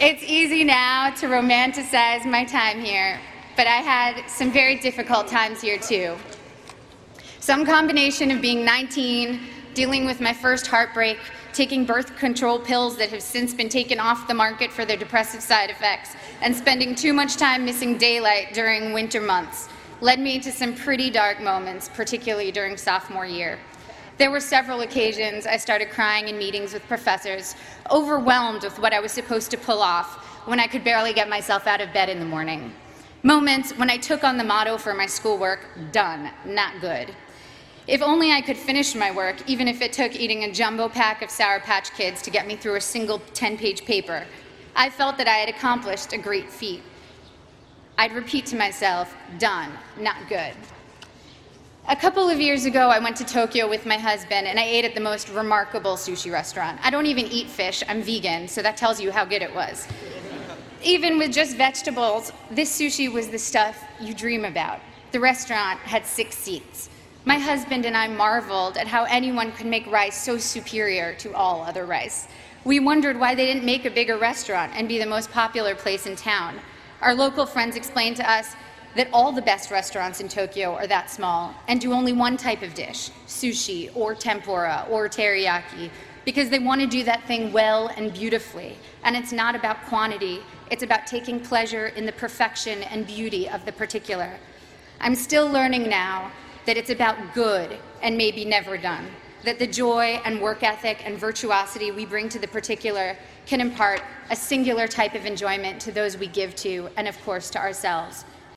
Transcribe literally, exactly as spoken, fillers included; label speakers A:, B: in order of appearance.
A: It's easy now to romanticize my time here, but I had some very difficult times here too. Some combination of being nineteen, dealing with my first heartbreak, taking birth control pills that have since been taken off the market for their depressive side effects, and spending too much time missing daylight during winter months led me to some pretty dark moments, particularly during sophomore year. There were several occasions I started crying in meetings with professors, overwhelmed with what I was supposed to pull off when I could barely get myself out of bed in the morning. Moments when I took on the motto for my schoolwork, done, not good. If only I could finish my work, even if it took eating a jumbo pack of Sour Patch Kids to get me through a single ten-page paper. I felt that I had accomplished a great feat. I'd repeat to myself, done, not good. A couple of years ago, I went to Tokyo with my husband, and I ate at the most remarkable sushi restaurant. I don't even eat fish, I'm vegan, so that tells you how good it was. Even with just vegetables, this sushi was the stuff you dream about. The restaurant had six seats. My husband and I marveled at how anyone could make rice so superior to all other rice. We wondered why they didn't make a bigger restaurant and be the most popular place in town. Our local friends explained to us that all the best restaurants in Tokyo are that small and do only one type of dish, sushi or tempura or teriyaki, because they want to do that thing well and beautifully. And it's not about quantity, it's about taking pleasure in the perfection and beauty of the particular. I'm still learning now that it's about good and maybe never done, that the joy and work ethic and virtuosity we bring to the particular can impart a singular type of enjoyment to those we give to, and of course to ourselves.